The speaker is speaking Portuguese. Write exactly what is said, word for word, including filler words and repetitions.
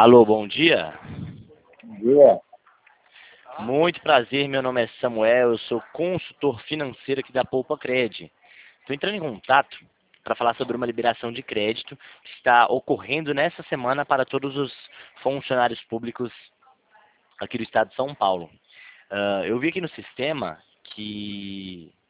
Alô, bom dia. Bom dia. Muito prazer, meu nome é Samuel, eu sou consultor financeiro aqui da Poupa Cred. Estou entrando em contato para falar sobre uma liberação de crédito que está ocorrendo nessa semana para todos os funcionários públicos aqui do estado de São Paulo. Uh, eu vi aqui no sistema que